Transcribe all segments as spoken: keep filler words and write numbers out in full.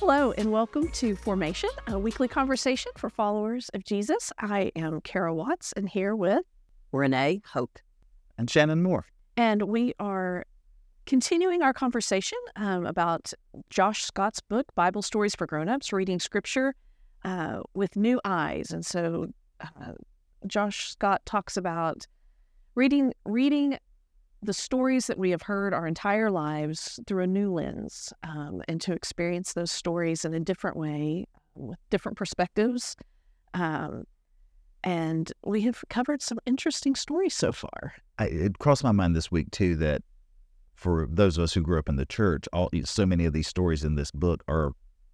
Hello and welcome to Formation, a weekly conversation for followers of Jesus. I am Kara Watts and here with Renee Hope and Shannon Moore. And we are continuing our conversation um, about Josh Scott's book, Bible Stories for Grown-Ups, reading scripture uh, with new eyes. And so uh, Josh Scott talks about reading reading the stories that we have heard our entire lives through a new lens, um, and to experience those stories in a different way with different perspectives. Um, and we have covered some interesting stories so far. I, it crossed my mind this week, too, that for those of us who grew up in the church, all so many of these stories in this book are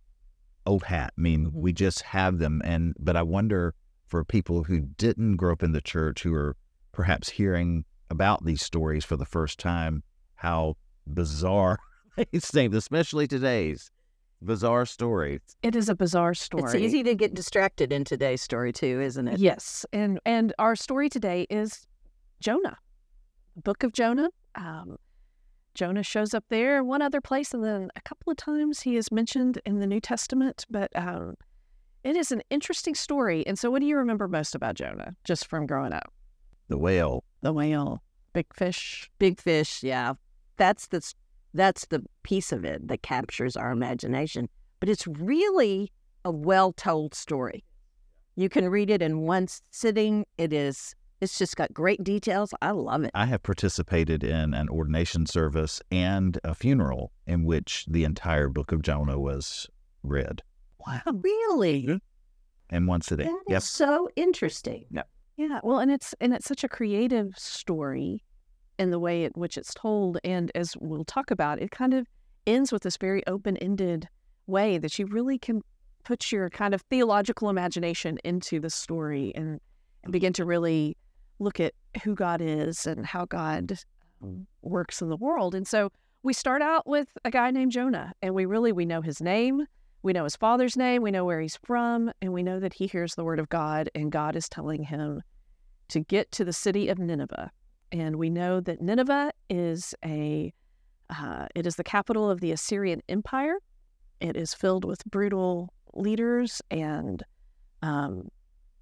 old hat. I mean, mm-hmm. we just have them. And but I wonder for people who didn't grow up in the church, who are perhaps hearing about these stories for the first time, how bizarre they seem, especially today's bizarre stories. It is a bizarre story. It's easy to get distracted in today's story too, isn't it? Yes, and and our story today is Jonah, Book of Jonah. Um, Jonah shows up there one other place, and then a couple of times he is mentioned in the New Testament. But um, it is an interesting story. And so, what do you remember most about Jonah, just from growing up? The whale. The whale. Big fish. Big fish, yeah. That's the, that's the piece of it that captures our imagination. But it's really a well-told story. You can read it in one sitting. It is, it's just got great details. I love it. I have participated in an ordination service and a funeral in which the entire book of Jonah was read. Wow. Really? In one sitting. That is yep. so interesting. Yep. Yeah, well, and it's and it's such a creative story in the way in which it's told, and as we'll talk about, it kind of ends with this very open-ended way that you really can put your kind of theological imagination into the story and, and begin to really look at who God is and how God works in the world. And so we start out with a guy named Jonah, and we really, we know his name, we know his father's name, we know where he's from, and we know that he hears the word of God, and God is telling him to get to the city of Nineveh. And we know that Nineveh is a, uh, it is the capital of the Assyrian Empire. It is filled with brutal leaders and um,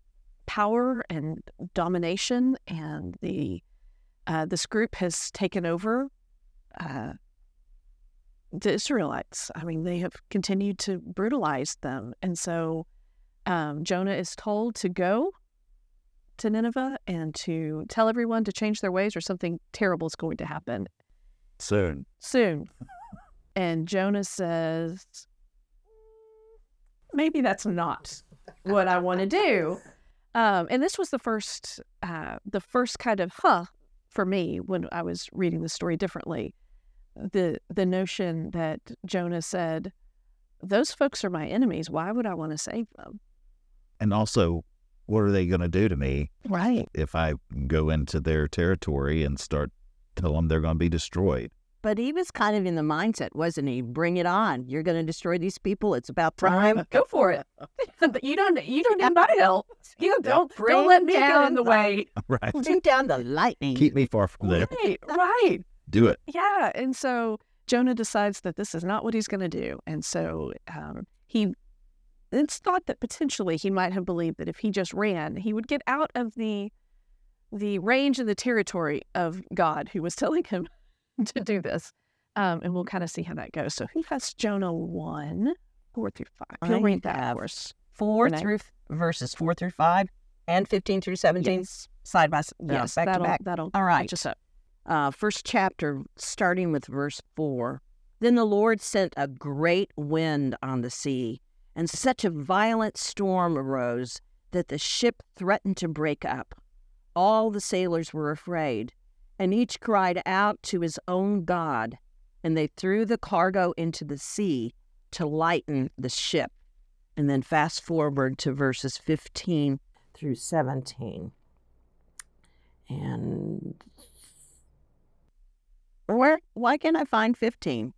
power and domination, and the uh, this group has taken over uh, the Israelites. I mean, they have continued to brutalize them. And so um, Jonah is told to go to Nineveh and to tell everyone to change their ways or something terrible is going to happen. Soon. Soon. And Jonah says, maybe that's not what I want to do. Um, and this was the first, uh, the first kind of huh for me when I was reading the story differently. The the notion that Jonah said, those folks are my enemies. Why would I want to save them? And also, what are they going to do to me? Right. If I go into their territory and start telling them they're going to be destroyed. But he was kind of in the mindset, wasn't he? Bring it on. You're going to destroy these people. It's about time. Go for it. you don't you don't need my help. You don't, Bring don't let me get down in the the- way. Right. Bring down the lightning. Keep me far from there. Right, right. Do it. Yeah. And so Jonah decides that this is not what he's going to do. And so um, he, it's thought that potentially he might have believed that if he just ran, he would get out of the the range and the territory of God who was telling him to do this. Um, and we'll kind of see how that goes. So who has Jonah one, four through five? You'll I read that, of have course. Four Renee? through verses four through five and fifteen through seventeen Yes. side by side, Yes, back that'll, to back. that'll All right. catch us up. Uh, first chapter, starting with verse four. Then the Lord sent a great wind on the sea, and such a violent storm arose that the ship threatened to break up. All the sailors were afraid, and each cried out to his own God, and they threw the cargo into the sea to lighten the ship. And then fast forward to verses fifteen through seventeen. And where? Why can't I find fifteen?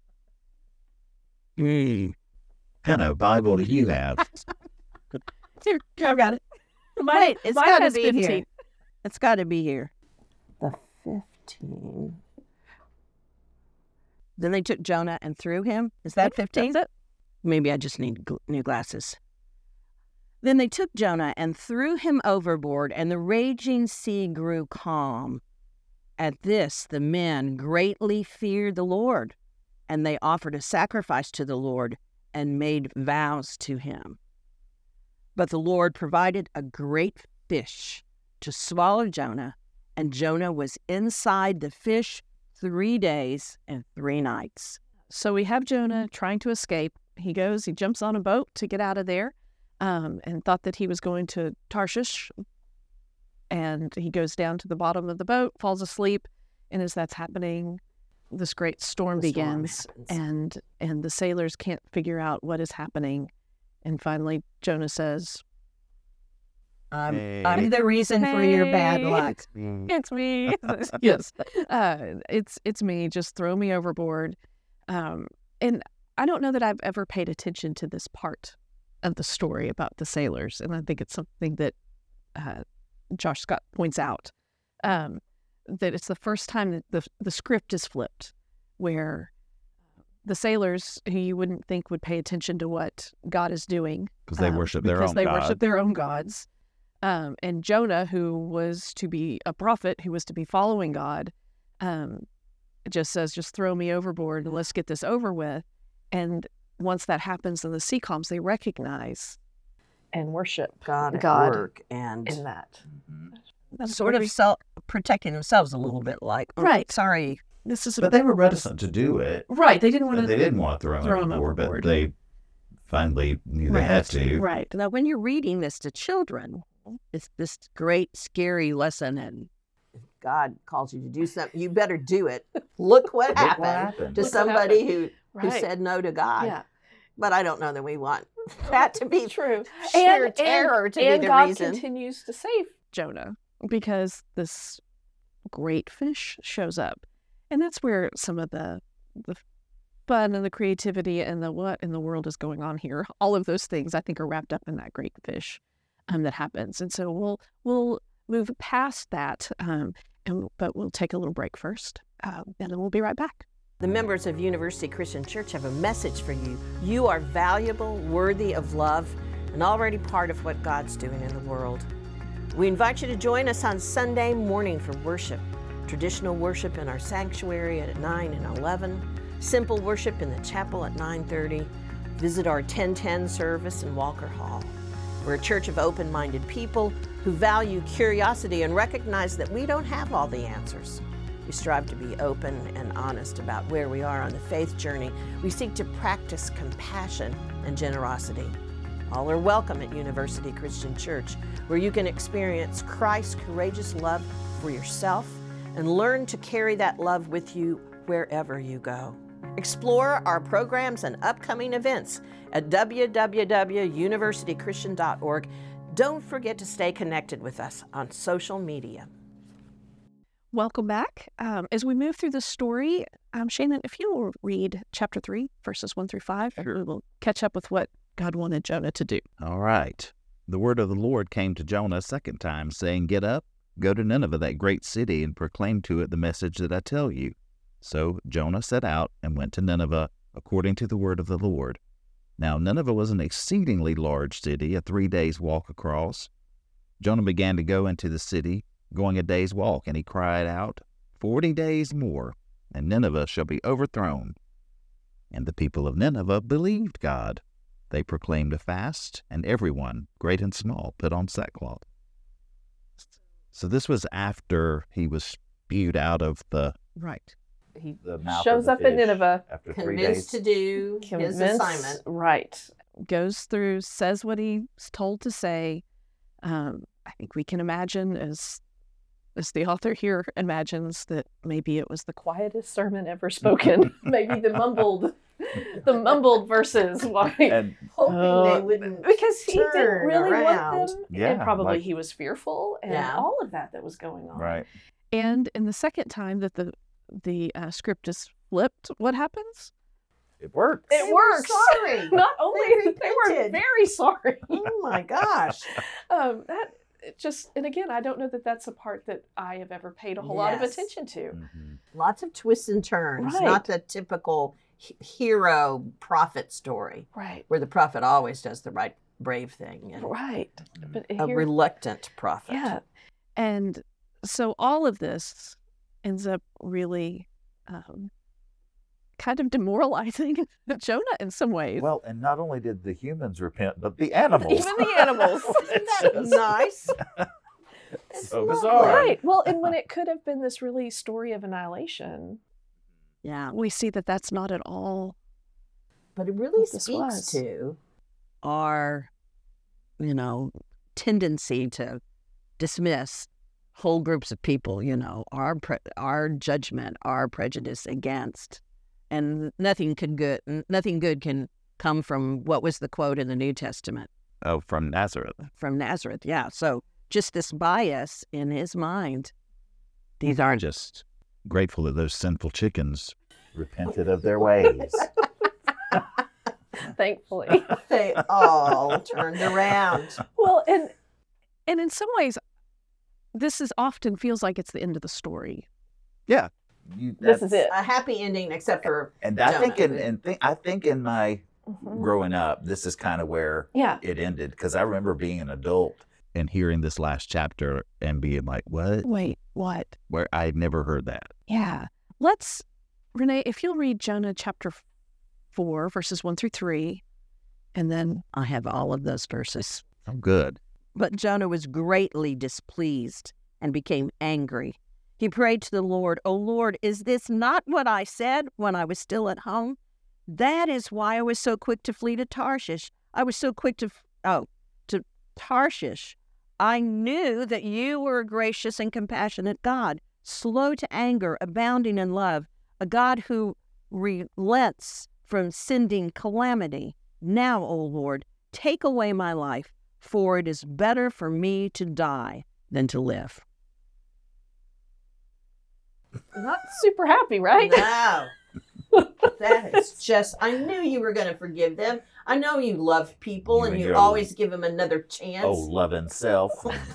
Hmm. Kind of Bible do you have? Here, I got it. Mine, Wait, it's mine got to has be fifteen. here. It's got to be here. The fifteen. Then they took Jonah and threw him. Is that fifteen? That's it. Maybe I just need gl- new glasses. Then they took Jonah and threw him overboard, and the raging sea grew calm. At this, the men greatly feared the Lord, and they offered a sacrifice to the Lord and made vows to him. But the Lord provided a great fish to swallow Jonah, and Jonah was inside the fish three days and three nights. So we have Jonah trying to escape. He goes, he jumps on a boat to get out of there, um, and thought that he was going to Tarshish. And he goes down to the bottom of the boat, falls asleep, and as that's happening, this great storm The storm begins, happens. and and the sailors can't figure out what is happening. And finally, Jonah says, I'm, Hey. I'm the reason for your bad Hey. luck. "It's me." Yes, uh, it's it's me. Just throw me overboard. Um, and I don't know that I've ever paid attention to this part of the story about the sailors, and I think it's something that uh, Josh Scott points out, um, that it's the first time that the the script is flipped, where the sailors, who you wouldn't think would pay attention to what God is doing, Because they um, worship their because own they God. worship their own gods. Um, and Jonah, who was to be a prophet, who was to be following God, um, just says, just throw me overboard and let's get this over with. And once that happens and the sea calms, they recognize and worship God at God work and in that. Mhm. That's sort of very- self protecting themselves a little bit, like, oh, Right. sorry. This is But they were reticent to do it. right. They didn't want But to. they didn't want to throw him throw him overboard, overboard. but they finally knew Right. they had to. Right. Now, when you're reading this to children, it's this great, scary lesson, and God calls you to do something, you better do it. Look what Look happened what happened. to Look what somebody who, who Right. said no to God. Yeah. But I don't know that we want that to be True. sheer And- terror and, to and be the God reason. continues to save Jonah because this great fish shows up. And that's where some of the the fun and the creativity and the what in the world is going on here. All of those things I think are wrapped up in that great fish um, that happens. And so we'll we'll move past that, um, and but we'll take a little break first, um, and then we'll be right back. The members of University Christian Church have a message for you. You are valuable, worthy of love, and already part of what God's doing in the world. We invite you to join us on Sunday morning for worship. Traditional worship in our sanctuary at nine and eleven. Simple worship in the chapel at nine thirty. Visit our ten ten service in Walker Hall. We're a church of open-minded people who value curiosity and recognize that we don't have all the answers. We strive to be open and honest about where we are on the faith journey. We seek to practice compassion and generosity. All are welcome at University Christian Church, where you can experience Christ's courageous love for yourself and learn to carry that love with you wherever you go. Explore our programs and upcoming events at w w w dot university christian dot org. Don't forget to stay connected with us on social media. Welcome back. Um, as we move through the story, um, Shannon, if you will read chapter three, verses one through five, Sure. we will catch up with what God wanted Jonah to do. All right. The word of the Lord came to Jonah a second time, saying, Get up, go to Nineveh, that great city, and proclaim to it the message that I tell you. So Jonah set out and went to Nineveh, according to the word of the Lord. Now Nineveh was an exceedingly large city, a three days' walk across. Jonah began to go into the city, going a day's walk, and he cried out, Forty days more, and Nineveh shall be overthrown. And the people of Nineveh believed God. They proclaimed a fast, and everyone, great and small, put on sackcloth. So this was after he was spewed out of the Right. He the mouth shows of up the in fish Nineveh, after three Convinced days. to do his convinced- assignment. Right. Goes through, says what he's told to say. Um, I think we can imagine, as as the author here imagines, that maybe it was the quietest sermon ever spoken. Maybe the mumbled, the mumbled verses. Why? And Hoping Uh, they wouldn't because he didn't turn really around. want them, Yeah, and probably like- he was fearful, and Yeah. all of that that was going on. right. And in the second time that the the uh, script is flipped, what happens? It works. It They were works. sorry. Not only They they were repented. very sorry. Oh my gosh. um, that it just, and again, I don't know that that's a part that I have ever paid a whole lot of Yes. attention to. Mhm. Lots of twists and turns, Right. not the typical he- hero prophet story, Right. where the prophet always does the right, brave thing, and Right. But a here, reluctant prophet. yeah. And so all of this ends up really um, kind of demoralizing Jonah in some ways. Well, and not only did the humans repent, but the animals. Even the animals. Isn't that nice? So lovely. bizarre. Right. Well, and when it could have been this really story of annihilation, Yeah, we see that that's not at all. but it really What this speaks was. to our, you know, tendency to dismiss whole groups of people. You know, our pre- our judgment, our prejudice against, and nothing can good, nothing good can come from what was the quote in the New Testament Oh, from Nazareth. from Nazareth. Yeah, so just this bias in his mind. These aren't Just grateful that those sinful chickens repented of their ways. Thankfully. they all turned around. Well, and and in some ways, this is often feels like it's the end of the story. Yeah. You, This is that's- it. A happy ending, except for And I think in, Jonah. in th- I think in my Mhm. growing up, this is kind of where Yeah. it ended, because I remember being an adult and hearing this last chapter and being like, "What? Wait, what? Where I had never heard that." Yeah. Let's, Renee, if you'll read Jonah chapter four, verses one through three, and then I have all of those verses. Oh, good. But Jonah was greatly displeased and became angry. He prayed to the Lord, "O Lord, is this not what I said when I was still at home? That is why I was so quick to flee to Tarshish. I was so quick to, f- oh, to Tarshish. I knew that you were a gracious and compassionate God, slow to anger, abounding in love, a God who relents from sending calamity. Now, O Lord, take away my life, for it is better for me to die than to live." not super happy, right? No. That is just, I knew you were going to forgive them. I know you love people You and and you your- always give them another chance. Oh, loving self.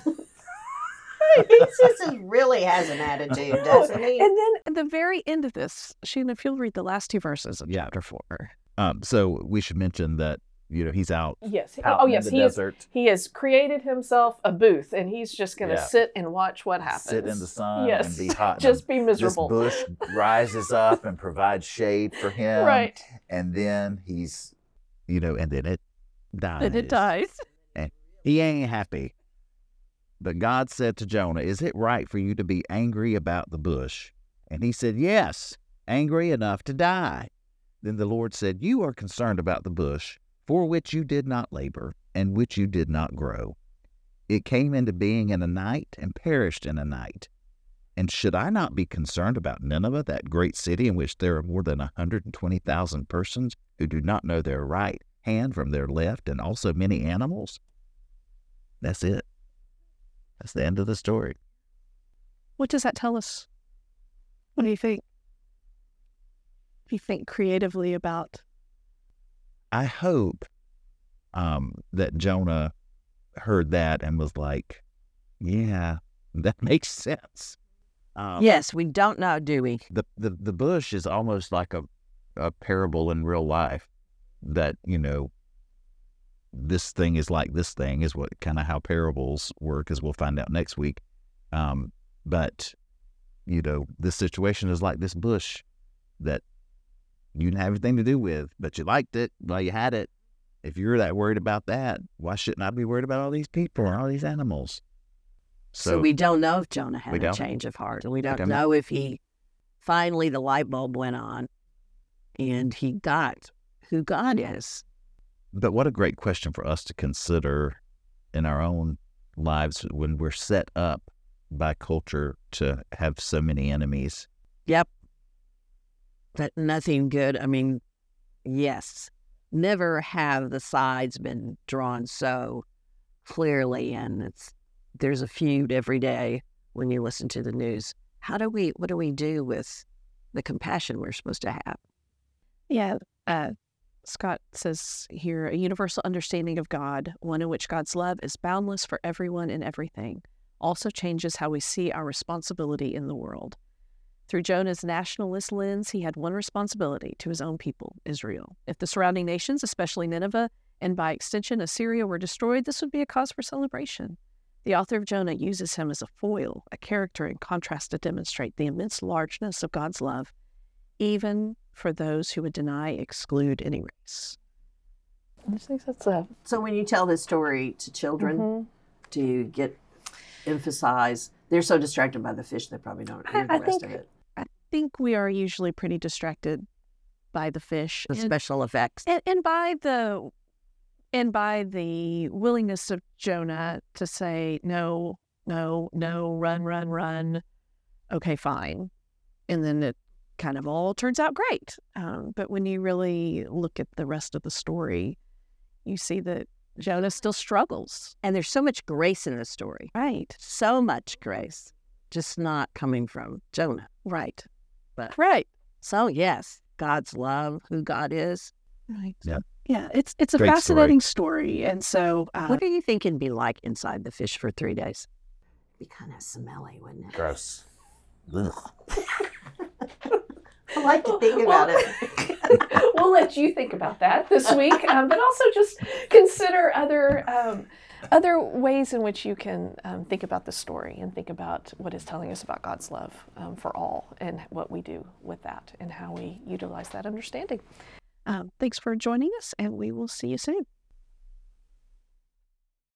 He just really has an attitude, doesn't he? And then at the very end of this, Sheena, if you'll read the last two verses of Yeah. chapter four. um, so we should mention that, you know, he's out, Yes. out oh, in yes. the He is, desert, he has created himself a booth, and he's just going to Yeah. sit and watch what happens. sit in the sun Yes. and be hot. Just be This miserable. bush rises up and provides shade for him. Right. And then he's, you know, and then it dies. And it dies. He ain't happy. But God said to Jonah, "Is it right for you to be angry about the bush?" And he said, "Yes, angry enough to die." Then the Lord said, "You are concerned about the bush, for which you did not labor, and which you did not grow. It came into being in a night and perished in a night. And should I not be concerned about Nineveh, that great city in which there are more than one hundred twenty thousand persons who do not know their right hand from their left, and also many animals?" That's it. That's the end of the story. What does that tell us? What do you think? What do you think creatively about? I hope um, that Jonah heard that and was like, "Yeah, that makes sense." Um, Yes, we don't know, do we? the, the the bush is almost like a, a parable in real life, that, you know, this thing is like this thing is what kind of how parables work, as we'll find out next week. Um, but, you know, this situation is like this bush that you didn't have anything to do with, but you liked it while you had it. If you're that worried about that, why shouldn't I be worried about all these people and all these animals? So, we don't know if Jonah We had a don't. change of heart. And we don't don't know if he finally the light bulb went on and he got who God is. But what a great question for us to consider in our own lives when we're set up by culture to have so many enemies. Yep. That nothing good. I mean, yes. Never have the sides been drawn so clearly, and it's there's a feud every day when you listen to the news. How do we what do we do with the compassion we're supposed to have? Yeah. Uh, Scott says here, a universal understanding of God, one in which God's love is boundless for everyone and everything, also changes how we see our responsibility in the world. Through Jonah's nationalist lens, he had one responsibility to his own people, Israel. If the surrounding nations, especially Nineveh, and by extension Assyria, were destroyed, this would be a cause for celebration. The author of Jonah uses him as a foil, a character in contrast to demonstrate the immense largeness of God's love, even for those who would deny, exclude any race. I just think that's a... So when you tell this story to children, Mhm. do you get emphasize? They're so distracted by the fish, they probably don't hear I- the I rest think- of it. I think we are usually pretty distracted by the fish The and, special effects. and, and by the and by the willingness of Jonah to say no, no, no, run, run, run. Okay, fine, and then it kind of all turns out great. Um, but when you really look at the rest of the story, you see that Jonah still struggles. And there's so much grace in the story. Right, So much grace. Just not coming from Jonah. right, But right, so yes, God's love, who God is. right. Yeah. Yeah, it's it's a Great fascinating story, and so uh, What do you think it'd be like inside the fish for three days? Be kind of smelly, wouldn't it? Gross. I like to think about it. We'll let you think about that this week, um, but also just consider other um, other ways in which you can um, think about the story and think about what it's telling us about God's love um, for all and what we do with that and how we utilize that understanding. um, thanks for joining us, and we will see you soon.